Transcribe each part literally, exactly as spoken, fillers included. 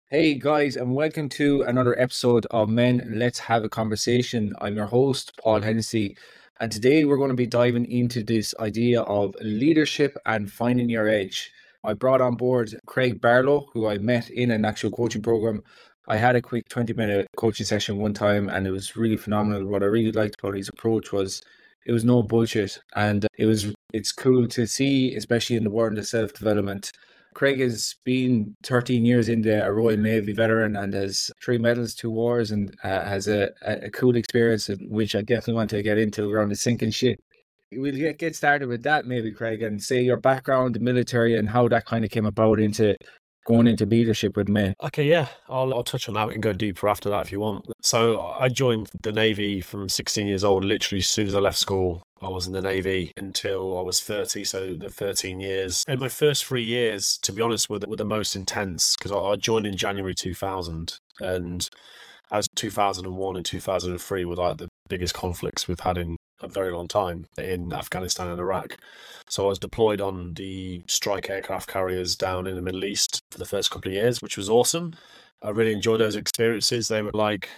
Hey guys, and welcome to another episode of Men Let's Have a Conversation. I'm your host, Paul Hennessy, and today we're going to be diving into this idea of leadership and finding your edge. I brought on board Craig Barlow, who I met in an actual coaching program. I had a quick twenty minute coaching session one time, and it was really phenomenal. What I really liked about his approach was it was no bullshit, and it was it's cool to see, especially in the world of self development. Craig has been thirteen years in the a Royal Navy veteran and has three medals, two wars, and uh, has a, a, a cool experience, which I definitely want to get into around the sinking ship. We'll get, get started with that, maybe, Craig, and say your background, the military, and how that kind of came about into going into leadership with men. Okay, yeah, I'll I'll touch on that. We can go deeper after that if you want. So I joined the Navy from sixteen years old. Literally, as soon as I left school, I was in the Navy until I was thirty. So the thirteen years, and my first three years, to be honest, were the, were the most intense because I, I joined in January two thousand, and as two thousand one and two thousand three were like the biggest conflicts we've had in a very long time in Afghanistan and Iraq. So I was deployed on the strike aircraft carriers down in the Middle East for the first couple of years, which was awesome. I really enjoyed those experiences. They were like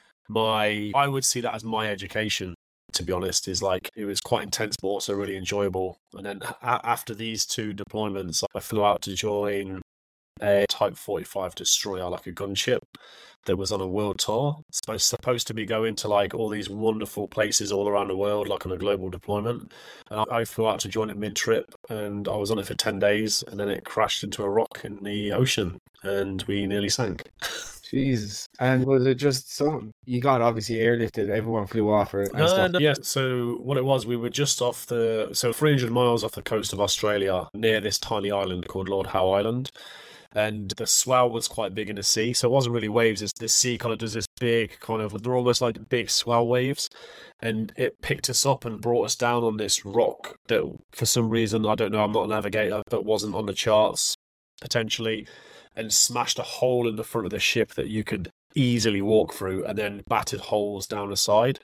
my, I would see that as my education, to be honest, is like, it was quite intense, but also really enjoyable. And then a- after these two deployments, I flew out to join a Type forty-five destroyer, like a gunship that was on a world tour. Supposed supposed to be going to like all these wonderful places all around the world, like on a global deployment. And I, I flew out to join it mid-trip, and I was on it for ten days, and then it crashed into a rock in the ocean, and we nearly sank. Jesus. And was it just so you got obviously airlifted, everyone flew off or and No, stuff? no, yeah. So what it was, we were just off the, so three hundred miles off the coast of Australia, near this tiny island called Lord Howe Island. And the swell was quite big in the sea, so it wasn't really waves. It's the sea kind of does this big kind of, they're almost like big swell waves, and it picked us up and brought us down on this rock that, for some reason, I don't know, I'm not a navigator, but wasn't on the charts potentially, and smashed a hole in the front of the ship that you could easily walk through, and then battered holes down the side.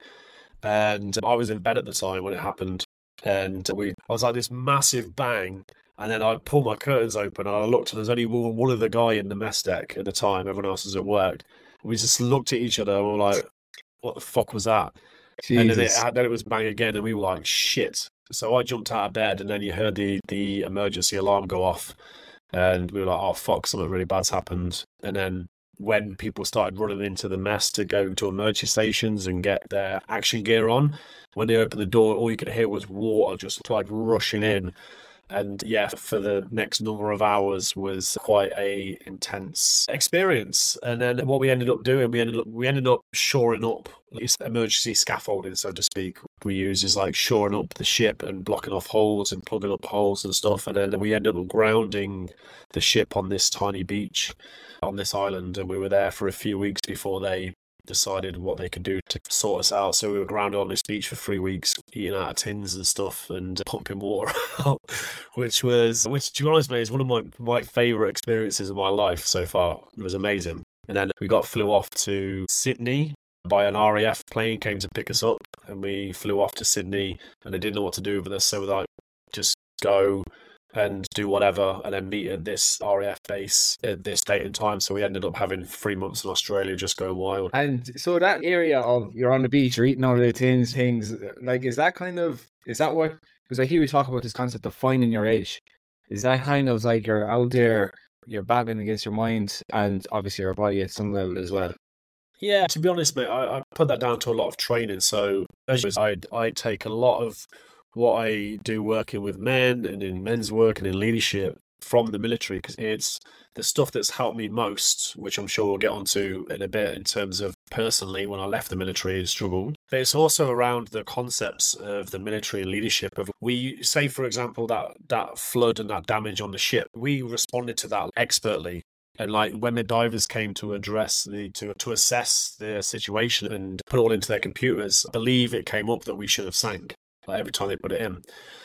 And I was in bed at the time when it happened, and we, I was like this massive bang. And then I pulled my curtains open and I looked, and there's only one, one other guy in the mess deck at the time. Everyone else was at work. We just looked at each other and we were like, what the fuck was that? And then it, Jesus. then it was bang again, and we were like, shit. So I jumped out of bed, and then you heard the, the emergency alarm go off. And we were like, oh, fuck, something really bad's happened. And then when people started running into the mess to go to emergency stations and get their action gear on, when they opened the door, all you could hear was water just like rushing in. And yeah, for the next number of hours was quite a intense experience. And then what we ended up doing, we ended up we ended up shoring up this emergency scaffolding, so to speak. We use is like shoring up the ship and blocking off holes and plugging up holes and stuff. And then we ended up grounding the ship on this tiny beach on this island, and we were there for a few weeks before they decided what they could do to sort us out. So we were grounded on this beach for three weeks, eating out of tins and stuff and pumping water out, which was, which to be honest, mate, is one of my, my favourite experiences of my life so far. It was amazing. And then we got flew off to Sydney by an R A F plane, came to pick us up, and we flew off to Sydney, and they didn't know what to do with us, so we like, just go and do whatever, and then meet at this R A F base at this date and time. So we ended up having three months in Australia just going wild. And so that area of you're on the beach, you're eating all the things, things like, is that kind of, is that what, because I hear you talk about this concept of finding your edge. Is that kind of like you're out there, you're battling against your mind and obviously your body at some level as well? Yeah, to be honest, mate, I, I put that down to a lot of training. So as I I take a lot of what I do working with men and in men's work and in leadership from the military, because it's the stuff that's helped me most, which I'm sure we'll get onto in a bit in terms of personally when I left the military and struggled. But it's also around the concepts of the military and leadership. Of we say, for example, that that flood and that damage on the ship, we responded to that expertly. And like when the divers came to address the to to assess the situation and put it all into their computers, I believe it came up that we should have sank. Like every time they put it in.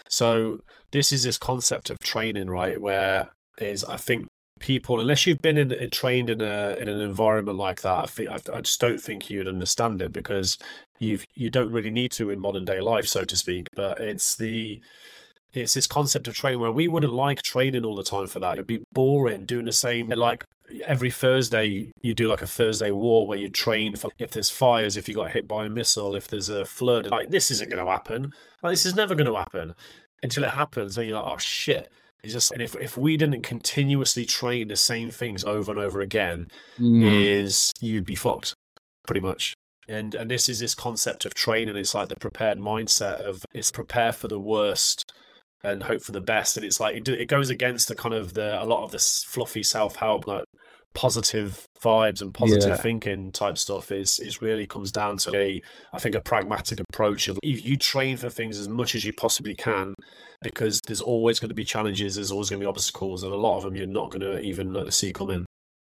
So this is this concept of training, right? Where is I think people, unless you've been in, trained in a in an environment like that, I think I, I just don't think you'd understand it, because you've you don't really need to in modern day life, so to speak. But it's the It's this concept of training where we wouldn't like training all the time for that. It'd be boring doing the same. Like every Thursday, you do like a Thursday war where you train for if there's fires, if you got hit by a missile, if there's a flood. Like, this isn't going to happen. Like, this is never going to happen until it happens. And you're like, oh shit. It's just, and if, if we didn't continuously train the same things over and over again, mm. is you'd be fucked, pretty much. And and this is this concept of training. It's like the prepared mindset of it's prepare for the worst and hope for the best. And it's like it, it goes against the kind of the a lot of this fluffy self-help, like positive vibes and positive yeah. thinking type stuff. Is is really comes down to a I think a pragmatic approach of you, you train for things as much as you possibly can, because there's always going to be challenges, there's always going to be obstacles, and a lot of them you're not going to even see coming.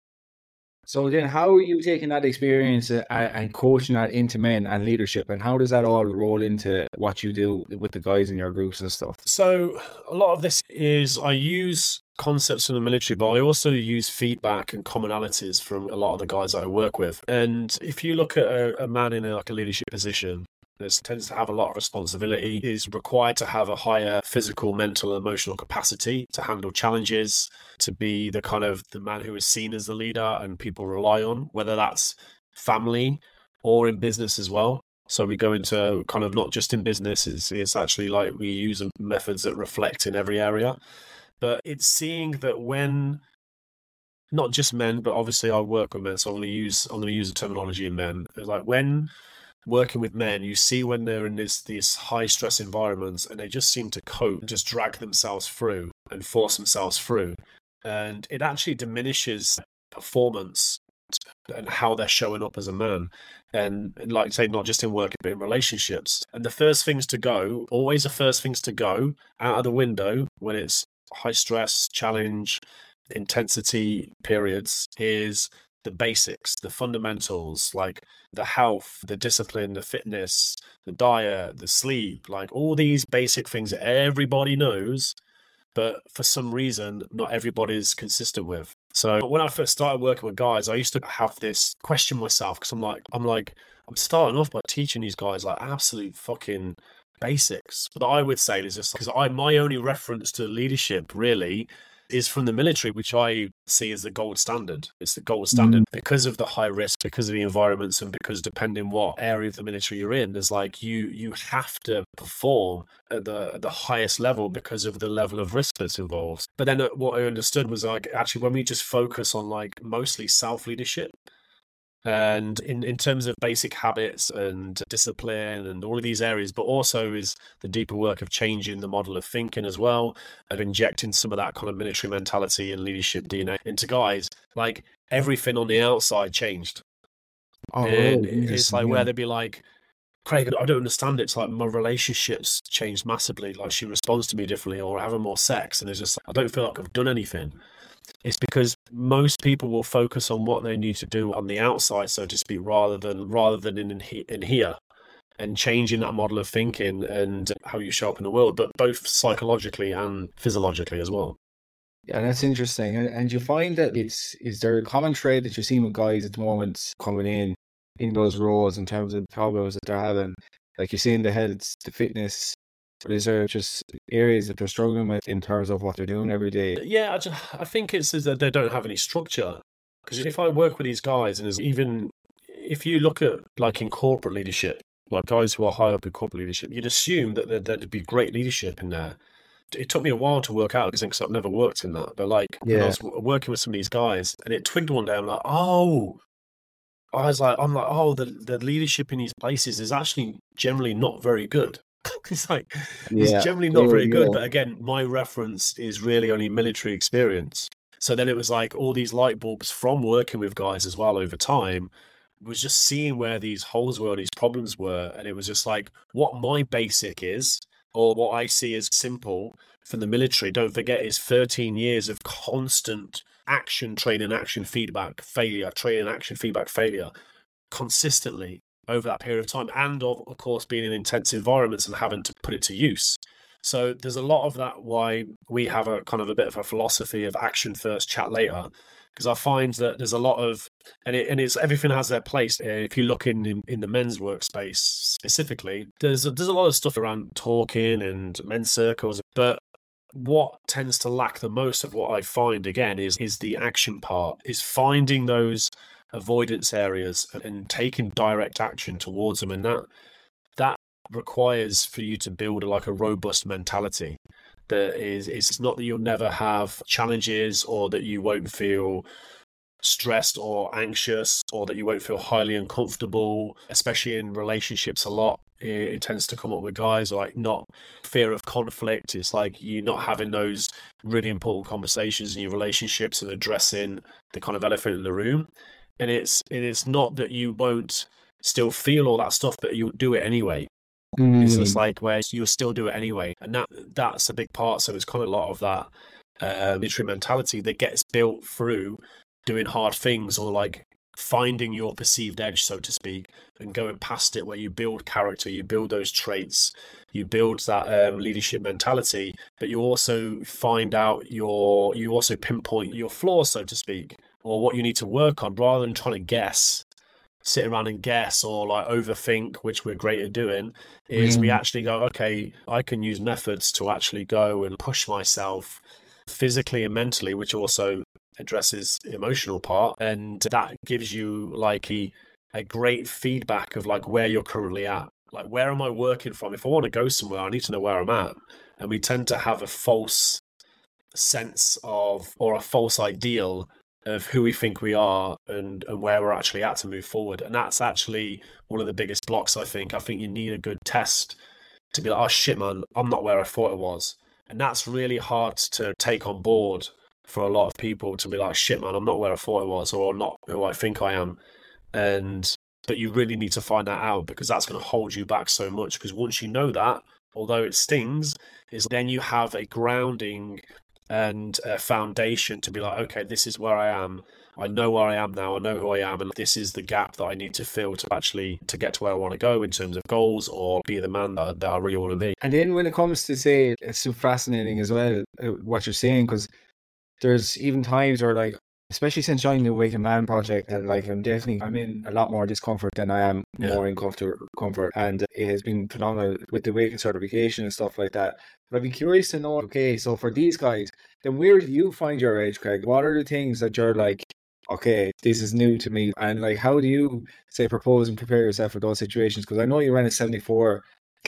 So then how are you taking that experience and, and coaching that into men and leadership, and how does that all roll into what you do with the guys in your groups and stuff? So a lot of this is I use concepts from the military, but I also use feedback and commonalities from a lot of the guys that I work with. And if you look at a, a man in a, like a leadership position, that tends to have a lot of responsibility, is required to have a higher physical, mental, and emotional capacity to handle challenges, to be the kind of the man who is seen as the leader and people rely on, whether that's family or in business as well. So we go into kind of not just in business, it's, it's actually like we use methods that reflect in every area. But it's seeing that when, not just men, but obviously I work with men, so I'm going to use I'm going to use the terminology in men. It's like when working with men, you see when they're in this these high stress environments and they just seem to cope, just drag themselves through and force themselves through. And it actually diminishes performance and how they're showing up as a man. And like I say, not just in work, but in relationships. And the first things to go, always the first things to go out of the window when it's high stress, challenge, intensity periods is the basics, the fundamentals, like the health, the discipline, the fitness, the diet, the sleep, like all these basic things that everybody knows, but for some reason, not everybody's consistent with. So when I first started working with guys, I used to have this question myself, because I'm like, I'm like, I'm starting off by teaching these guys like absolute fucking basics. But I would say is just because I my only reference to leadership really is from the military, which I see as the gold standard. It's the gold standard mm-hmm. because of the high risk, because of the environments, and because depending what area of the military you're in, there's like you you have to perform at the at the highest level because of the level of risk that's involved. But then what I understood was like actually when we just focus on like mostly self-leadership, and in, in terms of basic habits and discipline and all of these areas, but also is the deeper work of changing the model of thinking as well, and injecting some of that kind of military mentality and leadership D N A into guys, like everything on the outside changed. Oh, and it's like yeah. where they'd be like, Craig, I don't understand it. It's like my relationships changed massively. Like she responds to me differently, or having more sex. And it's just, I don't feel like I've done anything. It's because most people will focus on what they need to do on the outside, so to speak, rather than rather than in in here, and changing that model of thinking and how you show up in the world, but both psychologically and physiologically as well. Yeah, that's interesting. And, and you find that it's is there a common trait that you're seeing with guys at the moment coming in in those roles in terms of problems that they're having? Like you're seeing the health, the fitness. But is there just areas that they're struggling with in terms of what they're doing every day? Yeah, I, just, I think it's that they don't have any structure. Because if I work with these guys, and even if you look at like in corporate leadership, like guys who are high up in corporate leadership, you'd assume that there, there'd be great leadership in there. It took me a while to work out because I've never worked in that. But like yeah. when I was working with some of these guys, and it twigged one day, I'm like, oh, I was like, I'm like, oh, the the leadership in these places is actually generally not very good. It's like yeah, it's generally not very good, yeah. But again, my reference is really only military experience. So then it was like all these light bulbs from working with guys as well over time was just seeing where these holes were, these problems were, and it was just like what my basic is, or what I see as simple from the military. Don't forget, is thirteen years of constant action, training, action, feedback, failure, training, action, feedback, failure, consistently over that period of time, and of, of course being in intense environments and having to put it to use. So there's a lot of that why we have a kind of a bit of a philosophy of action first, chat later, because I find that there's a lot of And it, and it's everything has their place. Uh, If you look in, in in the men's workspace specifically, there's a, there's a lot of stuff around talking and men's circles, but what tends to lack the most of what I find again is is the action part, is finding those avoidance areas and taking direct action towards them, and that that requires for you to build like a robust mentality. That is, it's not that you'll never have challenges or that you won't feel stressed or anxious or that you won't feel highly uncomfortable, especially in relationships a lot. It, it tends to come up with guys like not fear of conflict. It's like you're not having those really important conversations in your relationships and addressing the kind of elephant in the room. And it's it is not that you won't still feel all that stuff, but you'll do it anyway. Mm. It's just like where you'll still do it anyway. And that that's a big part. So it's kind of a lot of that uh, military mentality that gets built through doing hard things or like finding your perceived edge, so to speak, and going past it, where you build character, you build those traits, you build that um, leadership mentality, but you also find out your, you also pinpoint your flaws, so to speak, or what you need to work on, rather than trying to guess, sit around and guess or like overthink, which we're great at doing. Is mm. we actually go, okay, I can use methods to actually go and push myself physically and mentally, which also addresses the emotional part, and that gives you like a, a great feedback of like where you're currently at, like where am I working from. If I want to go somewhere, I need to know where I'm at. And we tend to have a false sense of, or a false ideal of who we think we are and, and where we're actually at to move forward. And that's actually one of the biggest blocks, I think. I think you need a good test to be like, oh shit, man, I'm not where I thought I was. And that's really hard to take on board for a lot of people, to be like, shit, man, I'm not where I thought I was, or not who I think I am. And but you really need to find that out, because that's going to hold you back so much. Because once you know that, although it stings, is then you have a grounding and a foundation to be like, okay, this is where I am. I know where I am now. I know who I am, and this is the gap that I need to fill to actually to get to where I want to go in terms of goals, or be the man that, that I really want to be. And then when it comes to, say, it's so fascinating as well what you're saying, because there's even times where, like, especially since joining the Awakened Man project, and like I'm definitely I'm in a lot more discomfort than I am yeah. more in comfort comfort and it has been phenomenal with the Awakened certification and stuff like that. But I'd be curious to know, okay, so for these guys, then where do you find your edge, Craig? What are the things that you're like, okay, this is new to me, and like how do you say propose and prepare yourself for those situations? Because I know you ran a seventy-four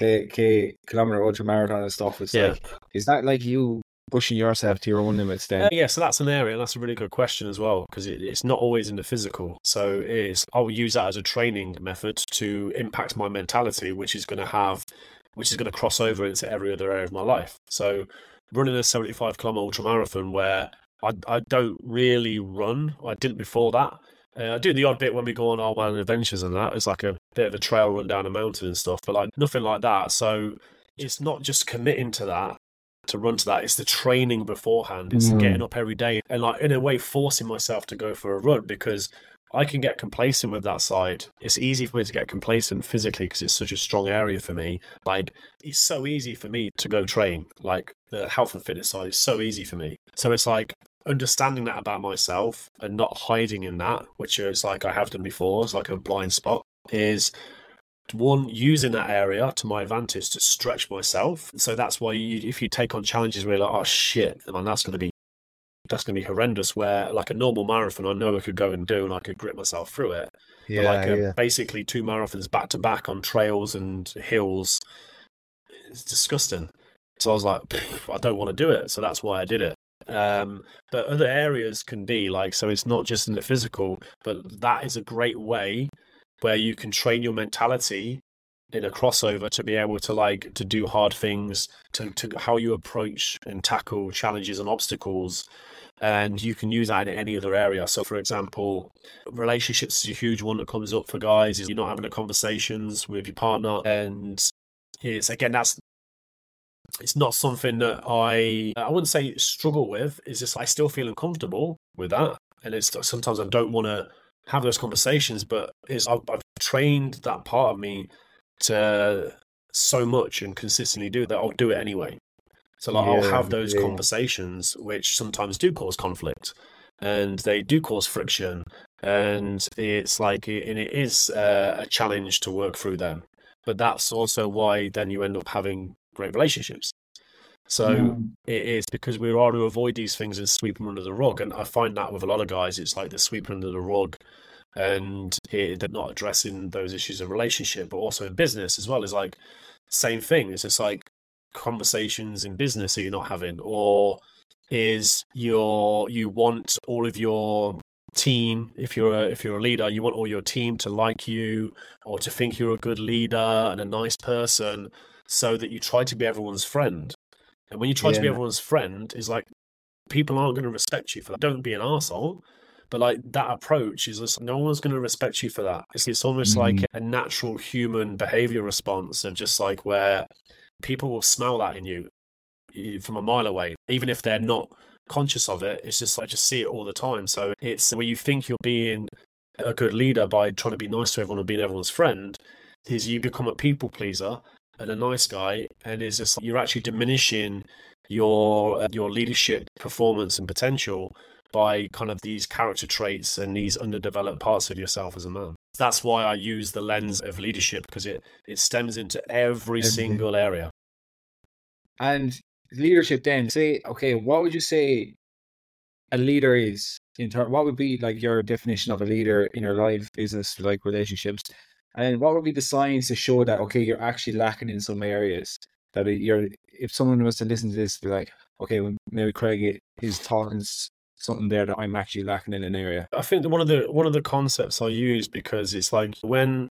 k kilometer ultra marathon and stuff. It's yeah. like, is that like you pushing yourself to your own limits then? Uh, yeah, so that's an area, and that's a really good question as well, because it, it's not always in the physical. So it is, I will use that as a training method to impact my mentality, which is going to have, which is going to cross over into every other area of my life. So running a seventy-five kilometer ultra marathon where I, I don't really run, I didn't before that. Uh, I do the odd bit when we go on our wild adventures and that. It's like a bit of a trail run down a mountain and stuff, but like nothing like that. So it's not just committing to that, to run to that, it's the training beforehand. It's mm. getting up every day and like in a way forcing myself to go for a run, because I can get complacent with that side. It's easy for me to get complacent physically because it's such a strong area for me. Like it's so easy for me to go train. Like the health and fitness side is so easy for me. So it's like understanding that about myself and not hiding in that, which is like I have done before, it's like a blind spot, is one, using that area to my advantage to stretch myself. So that's why you, if you take on challenges where you're like, oh shit, man, that's going to be that's going to be horrendous, where like a normal marathon I know I could go and do and I could grip myself through it. Yeah, but like a, yeah. basically two marathons back to back on trails and hills, it's disgusting. So I was like, I don't want to do it. So that's why I did it. Um, but other areas can be like, so it's not just in the physical, but that is a great way where you can train your mentality in a crossover to be able to like to do hard things, to, to how you approach and tackle challenges and obstacles. And you can use that in any other area. So for example, relationships is a huge one that comes up for guys, is you're not having the conversations with your partner. And it's, again, that's, it's not something that I, I wouldn't say struggle with. It's just, I still feel uncomfortable with that. And it's sometimes I don't want to have those conversations, but it's, I've, I've trained that part of me to so much and consistently do that I'll do it anyway. So like, yeah, I'll have those yeah. conversations, which sometimes do cause conflict and they do cause friction, and it's like, and it is uh, a challenge to work through them. But that's also why then you end up having great relationships. So Mm. it is because we want to avoid these things and sweep them under the rug. And I find that with a lot of guys, it's like they're sweeping under the rug and it, they're not addressing those issues of relationship, but also in business as well. It's like same thing. It's just like conversations in business that you're not having, or is your you want all of your team, if you're a, if you're a leader, you want all your team to like you or to think you're a good leader and a nice person, so that you try to be everyone's friend. And when you try to be Yeah. everyone's friend, is like people aren't going to respect you for that. Don't be an arsehole. But like that approach is just, no one's going to respect you for that. It's, it's almost Mm. like a natural human behavior response of just like where people will smell that in you from a mile away, even if they're not conscious of it. It's just like, just see it all the time. So it's where you think you're being a good leader by trying to be nice to everyone and being everyone's friend, is you become a people pleaser and a nice guy, and it's just you're actually diminishing your uh, your leadership performance and potential by kind of these character traits and these underdeveloped parts of yourself as a man. That's why I use the lens of leadership, because it it stems into every Everything. single area. And leadership then, say, okay, what would you say a leader is in terms, what would be like your definition of a leader in your life, business, like relationships? And what would be the signs to show that, okay, you're actually lacking in some areas, that you're, if someone was to listen to this, be like, okay, well, maybe Craig is talking s- something there that I'm actually lacking in an area. I think that one of the one of the concepts I use, because it's like when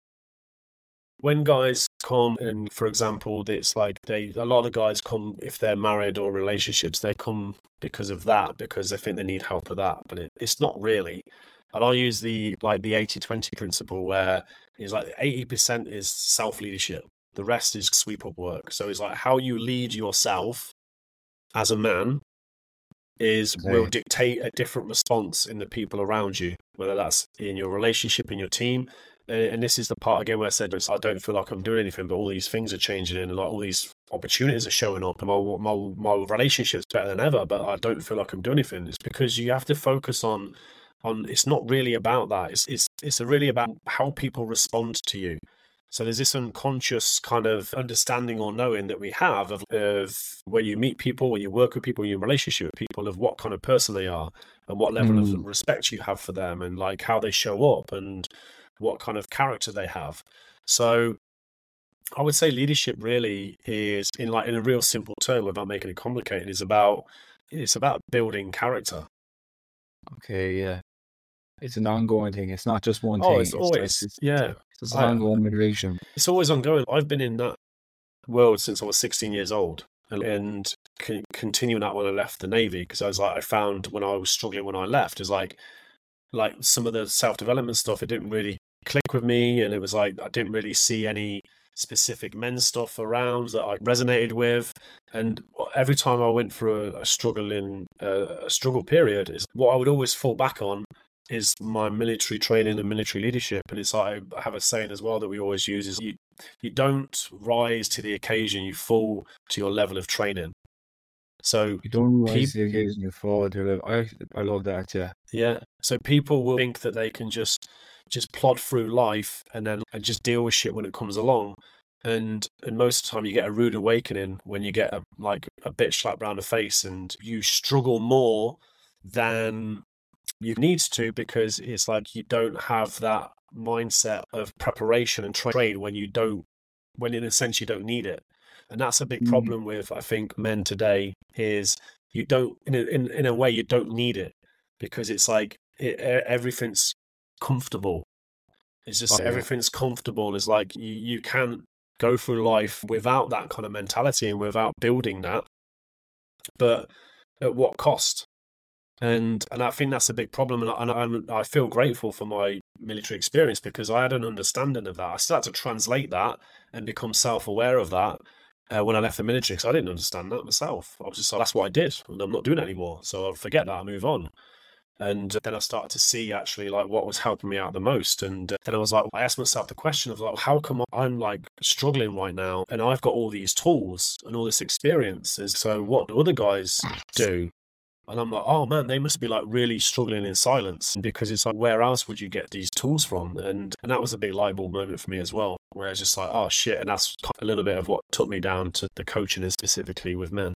when guys come, and for example, it's like they a lot of guys come, if they're married or relationships, they come because of that, because they think they need help with that, but it, it's not really. And I use the like the eighty twenty principle, where it's like eighty percent is self-leadership, the rest is sweep up work. So it's like how you lead yourself as a man is will Okay. dictate a different response in the people around you, whether that's in your relationship, in your team. Uh, And this is the part again where I said, I don't feel like I'm doing anything, but all these things are changing and like all these opportunities are showing up, and my, my, my relationship's better than ever, but I don't feel like I'm doing anything. It's because you have to focus on, on it's not really about that. It's, it's, it's really about how people respond to you. So there's this unconscious kind of understanding or knowing that we have of, of when you meet people, when you work with people, you're in relationship with people, of what kind of person they are and what level of Mm. respect you have for them, and like how they show up and what kind of character they have. So I would say leadership really is, in like in a real simple term, without making it complicated, is about it's about building character. Okay, yeah. It's an ongoing thing. It's not just one Oh, thing. it's It's like always it's, yeah. it's an I, ongoing motivation. it's always ongoing. I've been in that world since I was sixteen years old, and, and con- continuing that when I left the Navy, because I was like, I found when I was struggling when I left, is like, like some of the self development stuff, it didn't really click with me, and it was like I didn't really see any specific men's stuff around that I resonated with. And every time I went through a, a struggling uh, a struggle period, is what I would always fall back on is my military training and military leadership. And it's like I have a saying as well that we always use, is you you don't rise to the occasion, you fall to your level of training. So You don't peop- rise to the occasion, you fall to the I I love that, yeah. yeah, so people will think that they can just just plod through life and then and just deal with shit when it comes along. And and most of the time you get a rude awakening when you get a like a bitch slapped round the face, and you struggle more than you need to, because it's like you don't have that mindset of preparation and train when you don't when in a sense you don't need it. And that's a big Mm. problem with, I think, men today, is you don't in a, in, in a way you don't need it, because it's like it, e- everything's comfortable. It's just Oh, yeah. everything's comfortable. It's like you, you can go through life without that kind of mentality and without building that, but at what cost? And and I think that's a big problem. And I, and I'm, I feel grateful for my military experience, because I had an understanding of that. I still had to translate that and become self-aware of that uh, when I left the military, because I didn't understand that myself. I was just like, that's what I did, and I'm not doing it anymore. So I'll forget that, I move on. And then I started to see actually like what was helping me out the most. And uh, then I was like, I asked myself the question of like, how come I'm like struggling right now, and I've got all these tools and all this experience? So what do other guys do? And I'm like, oh man, they must be like really struggling in silence, because it's like, where else would you get these tools from? And and that was a big light bulb moment for me as well, where it's just like, oh shit. And that's a little bit of what took me down to the coaching, specifically with men.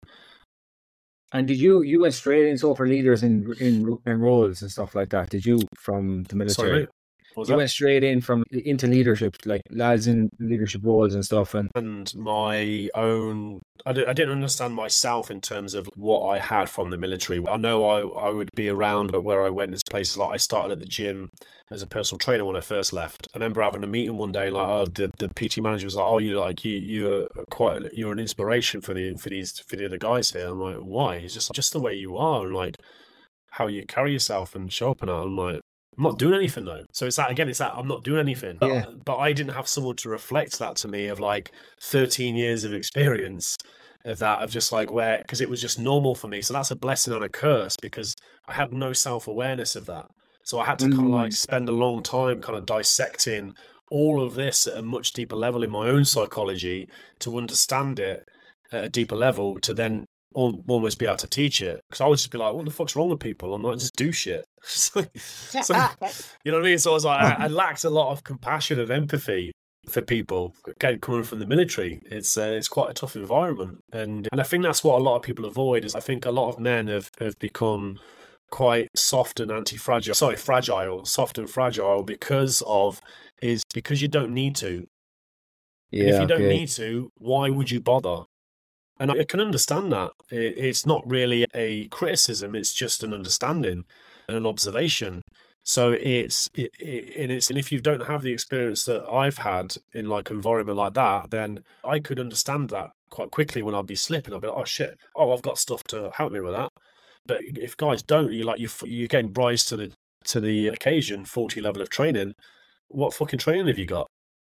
And did you you went straight into for leaders in in in roles and stuff like that? Did you from the military? Sorry, mate. What was You that? went straight in from into leadership, like lads in leadership roles and stuff. And And my own, I, di- I didn't understand myself in terms of what I had from the military. I know I, I would be around, but where I went is places like, I started at the gym as a personal trainer when I first left. I remember having a meeting one day, like, oh, the, the P T manager was like, oh, you like you you're quite you're an inspiration for the for these for the other guys here. I'm like, why? It's just just the way you are, and like how you carry yourself and show up, and I'm like, I'm not doing anything though. So it's that again, it's that I'm not doing anything. Yeah. But, but I didn't have someone to reflect that to me of like thirteen years of experience of that, of just like where, because it was just normal for me. So that's a blessing and a curse, because I had no self-awareness of that. So I had to kind of like spend a long time kind of dissecting all of this at a much deeper level in my own psychology to understand it at a deeper level, to then al- almost be able to teach it. Because I would just be like, what the fuck's wrong with people? I'm like, just do shit. so, so, you know what I mean? So I was like, I, I lacked a lot of compassion and empathy for people. Again, coming from the military, it's uh, it's quite a tough environment, and and I think that's what a lot of people avoid. Is I think a lot of men have have become quite soft and anti-fragile. Sorry, fragile, soft and fragile because of is because you don't need to. yeah, And if you don't okay. need to, why would you bother? And I can understand that. It, it's not really a criticism; it's just an understanding and an observation. So it's it, it, and it's and if you don't have the experience that I've had in like an environment like that, then I could understand that quite quickly when I'd be slipping. I'd be like, oh shit, oh I've got stuff to help me with that. But if guys don't, you like you you're getting rise to the to the occasion, forty level of training. What fucking training have you got?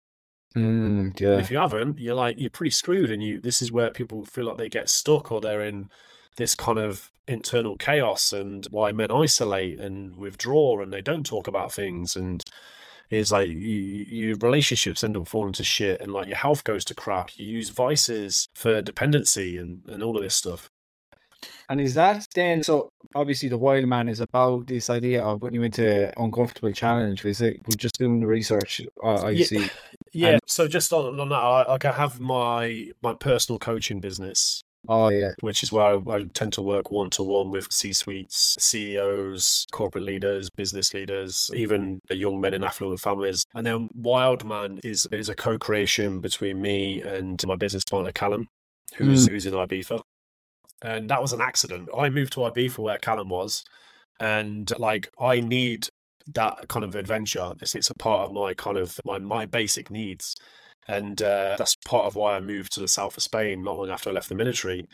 Mm, And yeah. if you haven't, you're like you're pretty screwed, and you this is where people feel like they get stuck, or they're in this kind of internal chaos, and why men isolate and withdraw and they don't talk about things, and is like you, your relationships end up falling to shit, and like your health goes to crap. You use vices for dependency and, and all of this stuff. And is that then, so obviously the Wild Man is about this idea of putting you into uncomfortable challenge. Is it, we're just doing the research, uh, I Yeah. see. Yeah, And- so just on, on that, I, like I have my my personal coaching business, Oh, yeah. which is where I, I tend to work one to one with C-suites, C E Os, corporate leaders, business leaders, even the young men in affluent families. And then Wildman is is a co-creation between me and my business partner Callum, who's who's in Ibiza. And that was an accident. I moved to Ibiza where Callum was, and like I need that kind of adventure. It's, it's a part of my kind of my my basic needs. And uh, that's part of why I moved to the south of Spain not long after I left the military.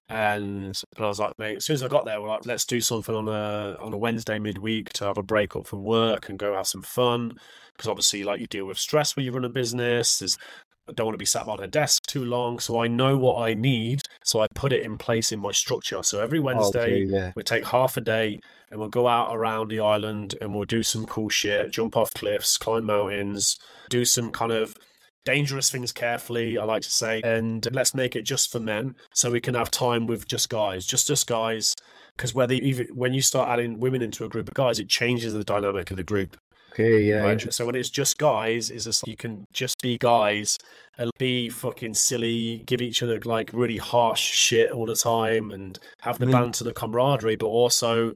And, and I was like, mate, as soon as I got there, we're like, let's do something on a on a Wednesday midweek to have a break up from work and go have some fun. Because obviously, like, you deal with stress when you run a business. There's, I don't want to be sat behind a desk too long. So I know what I need. So I put it in place in my structure. So every Wednesday, Okay, yeah. we take half a day and we'll go out around the island and we'll do some cool shit, jump off cliffs, climb mountains, do some kind of dangerous things carefully, I like to say, and let's make it just for men, so we can have time with just guys, just us guys. Because whether even when you start adding women into a group of guys, it changes the dynamic of the group. Okay, yeah. Right? interesting. So when it's just guys, is just you can just be guys and be fucking silly, give each other like really harsh shit all the time, and have the Mm. banter, the camaraderie, but also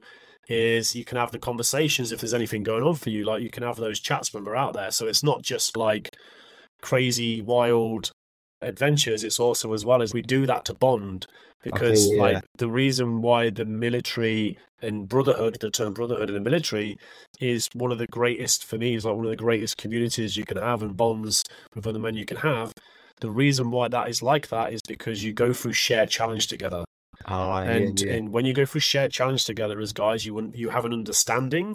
is you can have the conversations if there's anything going on for you. Like you can have those chats when we're out there. So it's not just like crazy, wild adventures. It's also as well as we do that to bond, because Okay, yeah. like the reason why the military and brotherhood, the term brotherhood in the military, is one of the greatest for me. Is like one of the greatest communities you can have and bonds with other men you can have. The reason why that is like that is because you go through shared challenge together. Oh, yeah, And yeah. and when you go through shared challenge together as guys, you wouldn't you have an understanding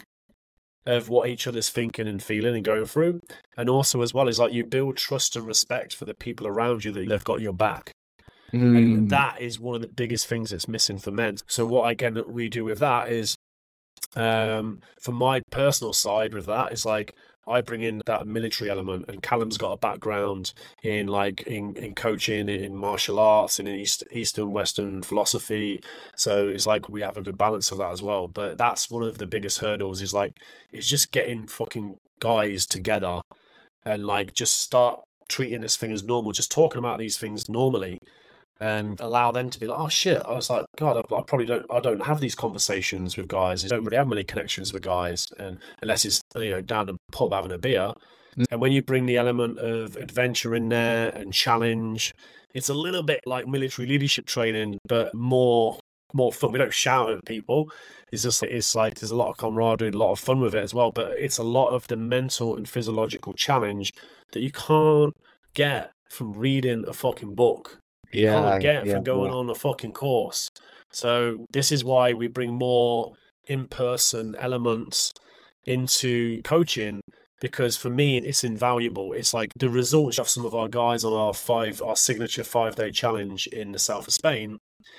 of what each other's thinking and feeling and going through, and also as well as like you build trust and respect for the people around you that they've got your back. Mm. And that is one of the biggest things that's missing for men. So what again we do with that is, um, from my personal side with that is like I bring in that military element, and Callum's got a background in like in, in coaching, in martial arts, and in East, Eastern Western philosophy. So it's like we have a good balance of that as well. But that's one of the biggest hurdles is like, it's just getting fucking guys together and like just start treating this thing as normal, just talking about these things normally, and allow them to be like, oh shit. I was like, God, I, I probably don't, I don't have these conversations with guys. I don't really have many connections with guys, and unless it's, you know, down the pub having a beer. Mm. And when you bring the element of adventure in there and challenge, it's a little bit like military leadership training, but more, more fun. We don't shout at people. It's just, it's like, there's a lot of camaraderie, a lot of fun with it as well. But it's a lot of the mental and physiological challenge that you can't get from reading a fucking book. You Yeah, can't get yeah, from going yeah. on a fucking course. So this is why we bring more in-person elements into coaching, because for me it's invaluable. It's like the results of some of our guys on our five, our signature five-day challenge in the south of Spain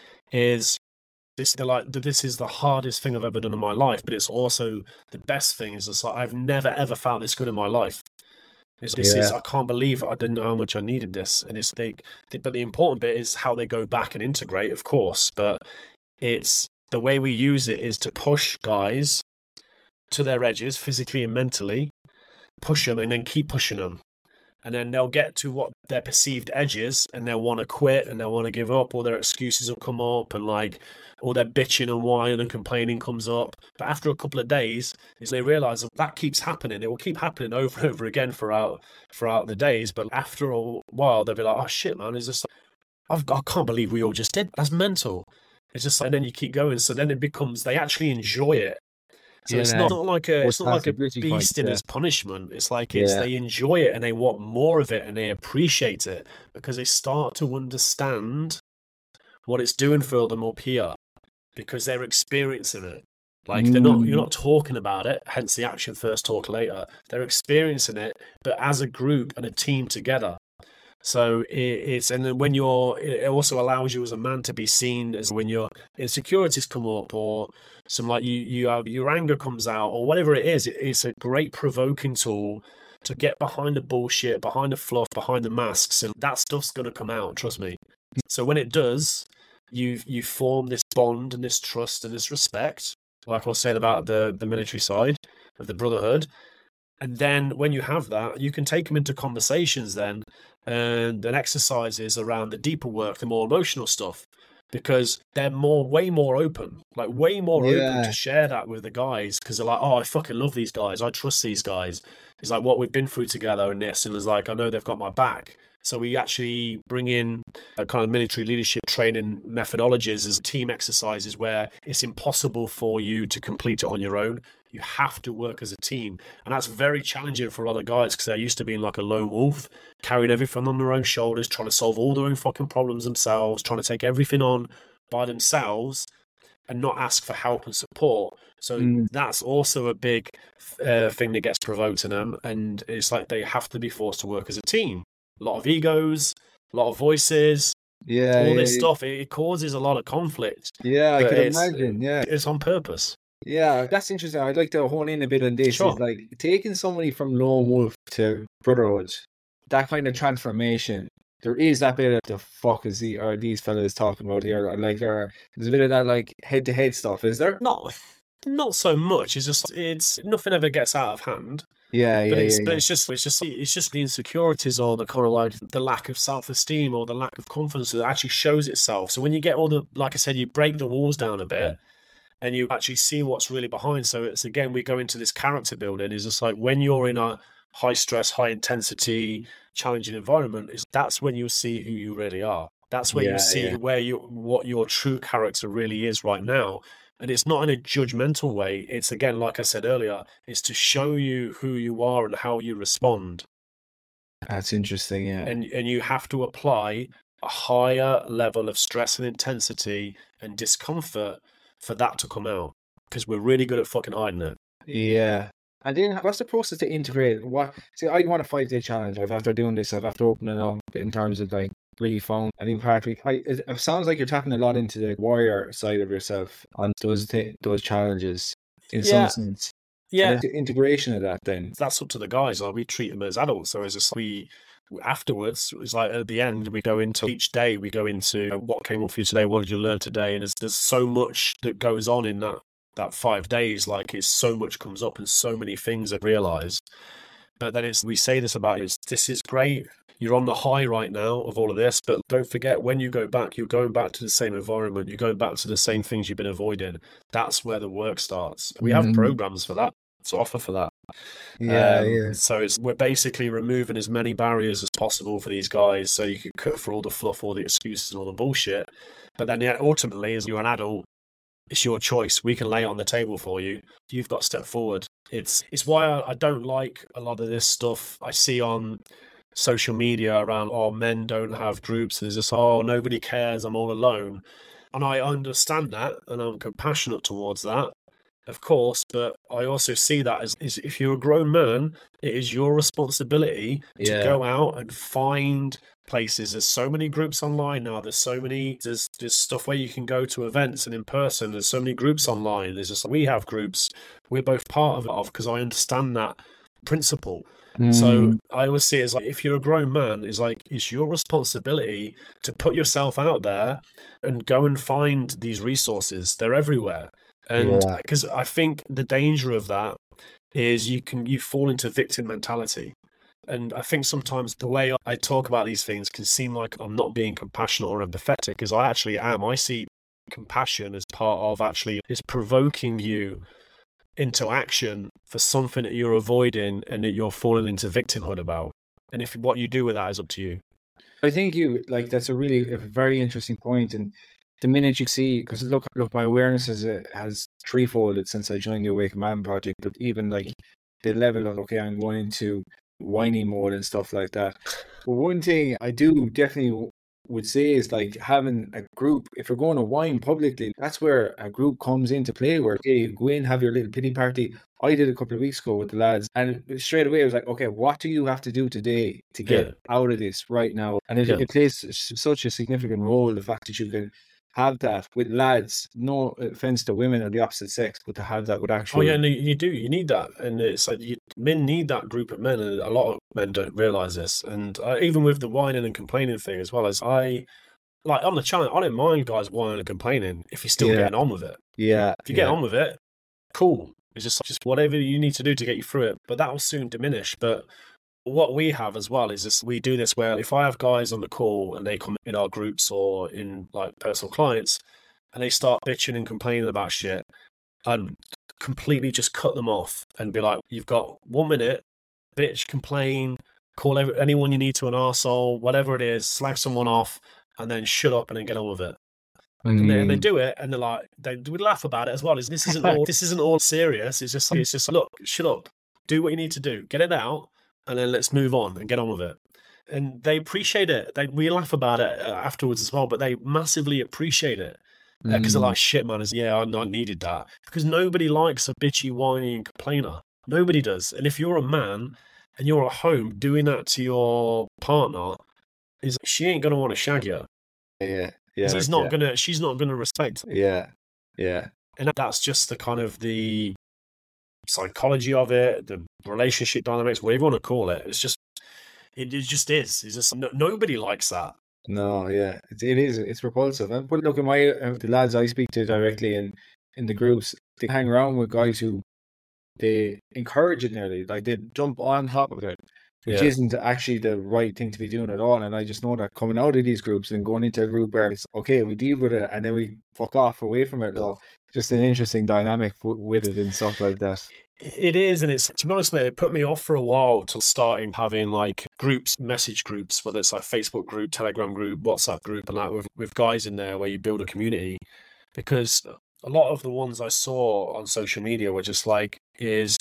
is this. They're like, this is the hardest thing I've ever done in my life, but it's also the best thing. Is it's like I've never ever felt this good in my life. It's, this Yeah. is, I can't believe I didn't know how much I needed this. And it's they, they, but the important bit is how they go back and integrate, of course. But it's the way we use it is to push guys to their edges, physically and mentally, push them, and then keep pushing them. And then they'll get to what their perceived edge is, and they'll want to quit, and they'll want to give up, or their excuses will come up, and like, all their bitching and whining and complaining comes up. But after a couple of days, is they realise that, that keeps happening. It will keep happening over and over again throughout throughout the days. But after a while, they'll be like, "Oh shit, man! Is this? I've, I can't believe we all just did. That's mental." It's just, and then you keep going. So then it becomes they actually enjoy it. So Yeah, it's no. not, not like a it's not like a Responsibility point, beast in yeah. its punishment. It's like it's Yeah. they enjoy it and they want more of it and they appreciate it because they start to understand what it's doing for them up here because they're experiencing it. Like they're not, you're Mm. not talking about it. Hence the action first, talk later. They're experiencing it, but as a group and a team together. So it, it's, and then when you're, it also allows you as a man to be seen as when your insecurities come up or some like you, you have, your anger comes out or whatever it is, it, it's a great provoking tool to get behind the bullshit, behind the fluff, behind the masks, and that stuff's going to come out, trust me. So when it does, you you form this bond and this trust and this respect, like I was saying about the, the military side of the brotherhood. And then when you have that, you can take them into conversations then and then exercises around the deeper work, the more emotional stuff, because they're more, way more open, like way more open Yeah. to share that with the guys because they're like, oh, I fucking love these guys. I trust these guys. It's like what we've been through together and this. And it's like, I know they've got my back. So we actually bring in a kind of military leadership training methodologies as team exercises where it's impossible for you to complete it on your own. You have to work as a team. And that's very challenging for a lot of guys because they're used to being like a lone wolf, carrying everything on their own shoulders, trying to solve all their own fucking problems themselves, trying to take everything on by themselves and not ask for help and support. So Mm. that's also a big uh, thing that gets provoked in them. And it's like they have to be forced to work as a team. A lot of egos, a lot of voices, Yeah. all yeah, this yeah. stuff. It, it causes a lot of conflict. Yeah, I But could it's- imagine. Yeah. It's on purpose. Yeah, that's interesting. I'd like to hone in a bit on this. Sure. Is like taking somebody from lone wolf to brotherhood, that kind of transformation. There is that bit of the fuck is the are these fellas talking about here? Like there, there's a bit of that like head to head stuff. Is there? Not, not so much. It's just it's nothing ever gets out of hand. Yeah, yeah, But it's yeah. but yeah. it's just it's just it's just the insecurities or the kind of like the lack of self esteem or the lack of confidence that actually shows itself. So when you get all the, like I said, you break the walls down a bit. Yeah. And you actually see what's really behind. So it's again, we go into this character building. Is just like when you're in a high stress, high intensity, challenging environment. Is that's when you see who you really are. That's when Yeah, you see yeah. where you what your true character really is right now. And it's not in a judgmental way. It's again, like I said earlier, it's to show you who you are and how you respond. That's interesting. Yeah. And and you have to apply a higher level of stress and intensity and discomfort for that to come out because we're really good at fucking hiding it. Yeah. And then what's the process to integrate? What? See, I want a five day challenge. I've after doing this, I've after opening up in terms of like really found. I think partly, I, it, it sounds like you're tapping a lot into the warrior side of yourself on those th- those challenges in Yeah. some sense. Yeah, and the integration of that then. that's up to the guys. Like, we treat them as adults. So it's just we afterwards, it's like at the end, we go into each day, we go into what came up for you today, what did you learn today? And there's, there's so much that goes on in that that five days. Like, it's so much comes up and so many things I realize. But then it's, we say this about it, this is great. You're on the high right now of all of this, but don't forget, when you go back, you're going back to the same environment. You're going back to the same things you've been avoiding. That's where the work starts. We have Mhm. programs for that, to offer for that. Yeah, Um, yeah. So it's, we're basically removing as many barriers as possible for these guys, so you can cut for all the fluff, all the excuses, and all the bullshit. But then, yeah, ultimately, as you're an adult, it's your choice. We can lay it on the table for you. You've got to step forward. It's it's why I, I don't like a lot of this stuff I see on social media around, oh, men don't have groups. There's just, oh, nobody cares. I'm all alone. And I understand that, and I'm compassionate towards that, of course, but I also see that as, as if you're a grown man, it is your responsibility to Yeah. go out and find places. There's so many groups online now. There's so many, there's, there's stuff where you can go to events and in person. There's so many groups online. There's just, we have groups. We're both part of it, because I understand that principle. So Mm. I always see it as like, if you're a grown man, it's like, it's your responsibility to put yourself out there and go and find these resources. They're everywhere. And Yeah. because I think the danger of that is you can you fall into victim mentality. And I think sometimes the way I talk about these things can seem like I'm not being compassionate or empathetic, because I actually am. I see compassion as part of actually is provoking you into action for something that you're avoiding and that you're falling into victimhood about. And if what you do with that is up to you. I think you like that's a really a very interesting point. And the minute you see, because look, look, my awareness has uh, has threefolded since I joined the Awaken Man project. But even like the level of, okay, I'm going into whiny mode and stuff like that. But one thing I do definitely w- would say is like having a group. If you're going to whine publicly, that's where a group comes into play. Where, hey, go in, have your little pity party. I did a couple of weeks ago with the lads, and straight away I was like, okay, what do you have to do today to get Yeah. out of this right now? And it, Yeah. it plays s- such a significant role, the fact that you can have that with lads. No offense to women or the opposite sex, but to have that with Oh actual. yeah, no, you do. You need that, and it's like you, men need that group of men, and a lot of men don't realize this. And uh, even with the whining and complaining thing, as well as I, like on the channel, I don't mind guys whining and complaining if you're still Yeah. getting on with it. Yeah, If you get yeah. on with it, cool. It's just just whatever you need to do to get you through it. But that will soon diminish. But what we have as well is this: we do this where if I have guys on the call and they come in our groups or in like personal clients, and they start bitching and complaining about shit, I'd completely just cut them off and be like, you've got one minute, bitch, complain, call every, anyone you need to an arsehole, whatever it is, slag someone off, and then shut up and then get on with it. And they, and they Mm. do it, and they're like, they we laugh about it as well. Is this isn't all this isn't all serious. It's just it's just look, shut up, do what you need to do, get it out, and then let's move on and get on with it. And they appreciate it. They we laugh about it uh, afterwards as well, but they massively appreciate it. Because they're Mm. like, shit, man, is yeah, I, I needed that. Because nobody likes a bitchy, whiny complainer. Nobody does. And if you're a man and you're at home doing that to your partner, is she ain't gonna want to shag you. Yeah, yeah, She's not yeah. gonna. She's not gonna respect. Yeah, yeah. And that's just the kind of the psychology of it, the relationship dynamics, whatever you want to call it. It's just, it, it just is. It's just no, nobody likes that. No, yeah, it, it is. It's repulsive. And but look, at my uh, the lads I speak to directly in in the groups, they hang around with guys who they encourage it nearly, like they jump on top of it, which Yeah. isn't actually the right thing to be doing at all. And I just know that coming out of these groups and going into a group where it's okay, we deal with it, and then we fuck off away from it. So just an interesting dynamic w- with it and stuff like that. It is, and it's, to be honest, mate, it put me off for a while till starting having like groups, message groups, whether it's like Facebook group, Telegram group, WhatsApp group, and like with, with guys in there where you build a community. Because a lot of the ones I saw on social media were just like, is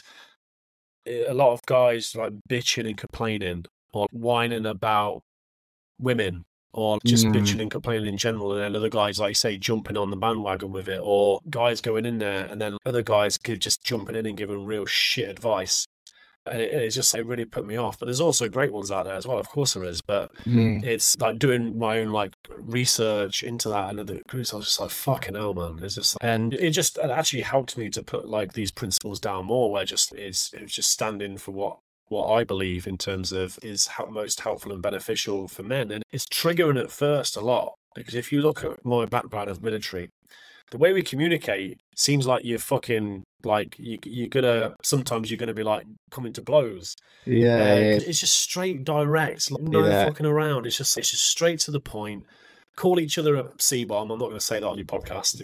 a lot of guys like bitching and complaining or whining about women or just Mm. bitching and complaining in general, and then other guys, like you say, jumping on the bandwagon with it, or guys going in there and then other guys give, just jumping in and giving real shit advice. And it, it's just, it really put me off. But there's also great ones out there as well. Of course there is. But Mm. it's like doing my own like research into that and the groups. I was just like, fucking hell, man. It's just, and it just it actually helped me to put like these principles down more, where just it's it was just standing for what what I believe in terms of is how most helpful and beneficial for men. And it's triggering at first a lot, because if you look at my background of military, the way we communicate seems like you're fucking like you, you're gonna sometimes you're gonna be like coming to blows. Yeah, Uh, yeah. 'cause it's just straight direct, like no Yeah. fucking around. It's just it's just straight to the point. Call each other a C-bomb. I'm not going to say that on your podcast.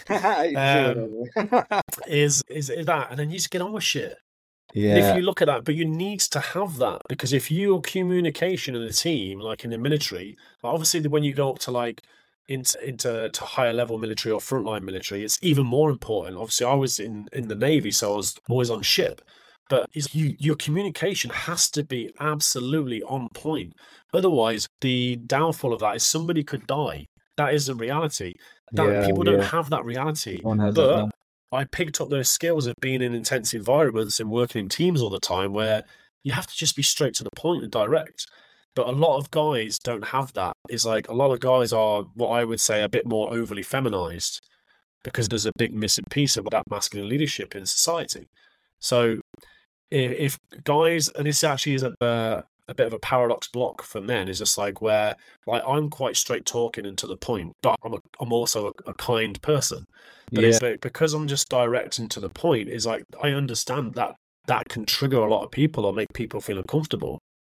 Um, is, is is that, and then you just get on with shit. And if Yeah, you look at that, but you need to have that, because if your communication in a team, like in the military, like obviously when you go up to like into into to higher level military or frontline military, it's even more important. Obviously, I was in in the Navy, so I was always on ship. But is you, your communication has to be absolutely on point. Otherwise, the downfall of that is somebody could die. That is the reality. That yeah, people yeah. don't have that reality. One has that But now. I picked up those skills of being in intense environments and working in teams all the time, where you have to just be straight to the point and direct. But a lot of guys don't have that. It's like a lot of guys are what I would say a bit more overly feminized, because there's a big missing piece of that masculine leadership in society. So if, if guys, and this actually is a, uh, a bit of a paradox block for men, is just like where like I'm quite straight talking and to the point, but I'm a, I'm also a, a kind person. But Yeah, it's but because I'm just direct and to the point, is like I understand that that can trigger a lot of people or make people feel uncomfortable.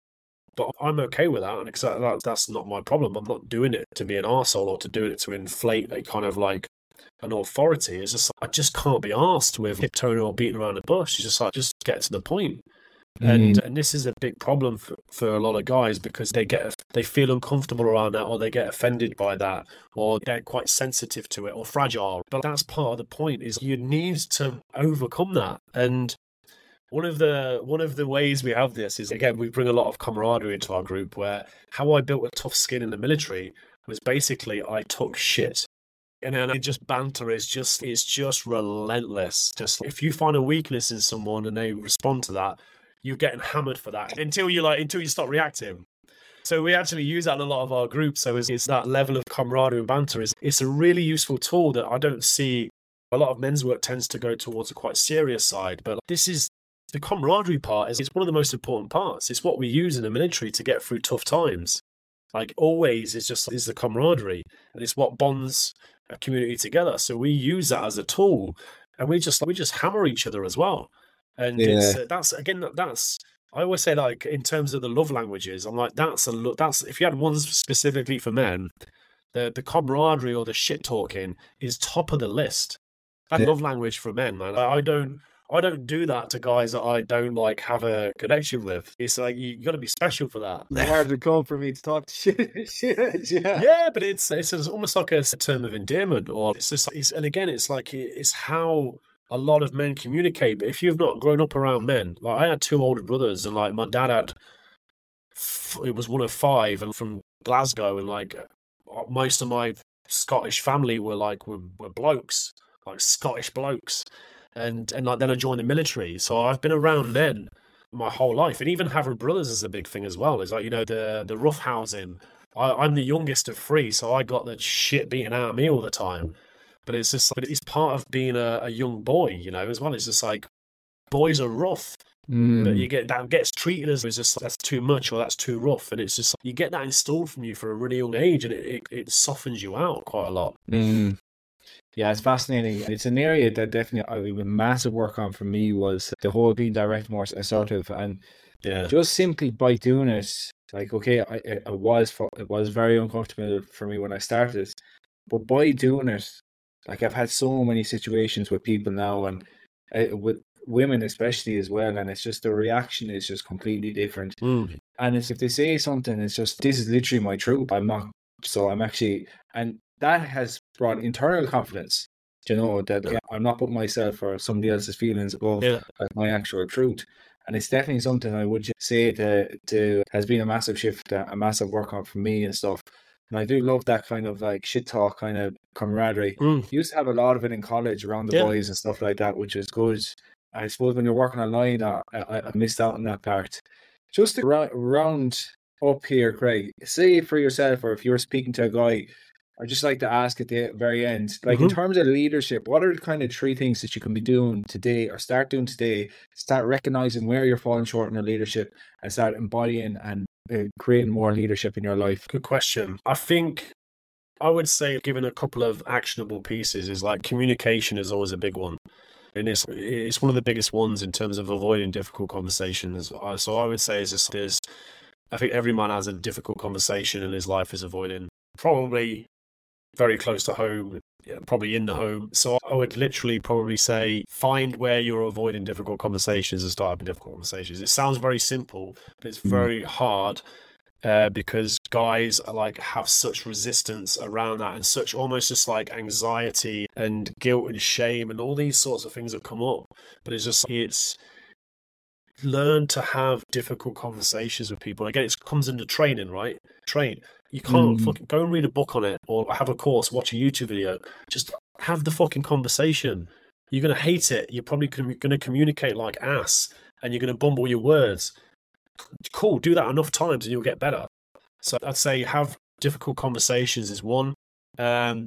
But I'm okay with that, and because that, that's not my problem. I'm not doing it to be an arsehole or to do it to inflate a kind of like an authority. It's just I just can't be asked with tiptoeing or beating around the bush. It's just like just get to the point. And Mm. and this is a big problem for, for a lot of guys, because they get they feel uncomfortable around that, or they get offended by that, or they're quite sensitive to it or fragile. But that's part of the point, is you need to overcome that. And one of the one of the ways we have this is, again, we bring a lot of camaraderie into our group, where how I built a tough skin in the military was basically I took shit. And then it just banter is just it's just relentless. Just if you find a weakness in someone and they respond to that, you're getting hammered for that until you like until you stop reacting. So we actually use that in a lot of our groups. So it's, it's that level of camaraderie and banter is it's a really useful tool that I don't see. A lot of men's work tends to go towards a quite serious side, but this is the camaraderie part is it's one of the most important parts. It's what we use in the military to get through tough times. Like always, it's just is the camaraderie, and it's what bonds a community together. So we use that as a tool, and we just we just hammer each other as well. And Yeah. it's uh, that's again that's I always say, like in terms of the love languages, I'm like that's a lo- that's if you had one specifically for men, the the camaraderie or the shit talking is top of the list. That Yeah. love language for men, man. I, I don't. I don't do that to guys that I don't like have a connection with. It's like you got to be special for that. It's hard to come for me to talk to shit. shit yeah. Yeah, but it's it's almost like a term of endearment, or it's just, it's, and again, it's like it's how a lot of men communicate. But if you've not grown up around men, like I had two older brothers, and like my dad had, it was one of five, and from Glasgow, and like most of my Scottish family were like were, were blokes, like Scottish blokes. And and like then I joined the military, so I've been around men my whole life, and even having brothers is a big thing as well. It's like, you know, the the roughhousing. I, I'm the youngest of three, so I got the shit beaten out of me all the time. But it's just, but it's part of being a, a young boy, you know, as well. It's just like boys are rough, Mm. but you get that gets treated as it's just that's too much or that's too rough, and it's just you get that installed from you for a really young age, and it it, it softens you out quite a lot. Mm. Yeah, it's fascinating. It's an area that definitely I did massive work on for me was the whole being direct, more assertive, and Yeah. just simply by doing it, like okay, I it, it was fu- it was very uncomfortable for me when I started, but by doing it, like I've had so many situations with people now, and uh, with women especially as well, and it's just the reaction is just completely different. Mm. And it's if they say something, it's just this is literally my truth. I'm not, so I'm actually, and that has brought internal confidence. You know that yeah, I'm not putting myself or somebody else's feelings above Yeah. like my actual truth. And it's definitely something I would just say to to has been a massive shift, a a massive work on for me and stuff. And I do love that kind of like shit talk kind of camaraderie. Mm. Used to have a lot of it in college around the Yeah. boys and stuff like that, which is good. I suppose when you're working online, I, I, I missed out on that part. Just to ra- round up here, Craig, say for yourself, or if you're speaking to a guy, I'd just like to ask at the very end, like in Mhm. terms of leadership, what are the kind of three things that you can be doing today or start doing today, start recognizing where you're falling short in your leadership and start embodying and uh, creating more leadership in your life? Good question. I think I would say, given a couple of actionable pieces, is like communication is always a big one. And it's, it's one of the biggest ones in terms of avoiding difficult conversations. Uh, So I would say is this, there's, I think every man has a difficult conversation in his life is avoiding. Probably very close to home, yeah, probably in the home. So I would literally probably say find where you're avoiding difficult conversations and start having difficult conversations. It sounds very simple, but it's Mm. very hard uh, because guys are like have such resistance around that and such almost just like anxiety and guilt and shame and all these sorts of things that come up. But it's just it's learn to have difficult conversations with people. Again, it comes into training, right? Train. You can't Mm. fucking go and read a book on it or have a course, watch a YouTube video. Just have the fucking conversation. You're going to hate it. You're probably going to communicate like ass and you're going to bumble your words. Cool. Do that enough times and you'll get better. So I'd say have difficult conversations is one. Um,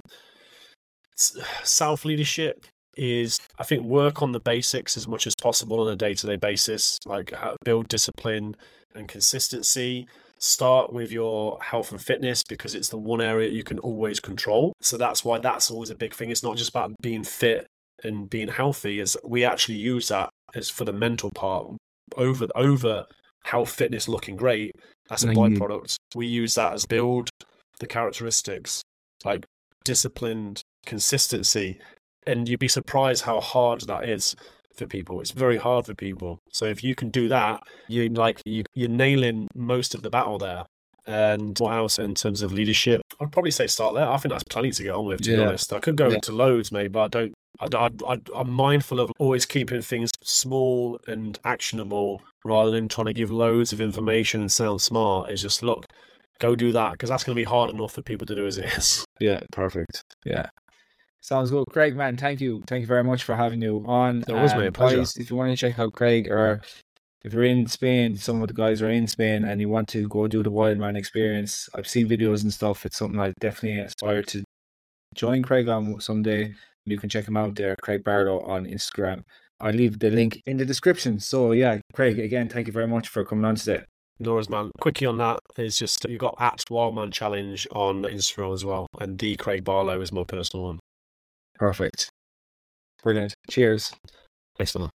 self-leadership is, I think, work on the basics as much as possible on a day-to-day basis, like build discipline and consistency. Start with your health and fitness because it's the one area you can always control. So that's why that's always a big thing. It's not just about being fit and being healthy, as we actually use that as for the mental part over over health, fitness, looking great. That's a Mhm. byproduct. We use that as build the characteristics like disciplined consistency, and you'd be surprised how hard that is for people. It's very hard for people. So if you can do that, you like you, you're nailing most of the battle there. And what else in terms of leadership? I'd probably say start there. I think that's plenty to get on with, to be Yeah. honest. I could go Yeah. into loads, maybe, but I don't. I, I, I, I'm mindful of always keeping things small and actionable rather than trying to give loads of information and sound smart. It's just, look, go do that because that's going to be hard enough for people to do as it is. Yeah, perfect. Yeah. Sounds good. Craig, man, thank you. Thank you very much for having you on. It was, mate, a pleasure. Guys, if you want to check out Craig, or if you're in Spain, some of the guys are in Spain and you want to go do the Wildman experience, I've seen videos and stuff. It's something I definitely aspire to join Craig on someday. You can check him out there, Craig Barlow on Instagram. I'll leave the link in the description. So yeah, Craig, again, thank you very much for coming on today. Nora's man, quickie on that is just you've got at Wildman Challenge on Instagram as well, and the Craig Barlow is my personal one. Perfect. Brilliant. Cheers. Thanks, man.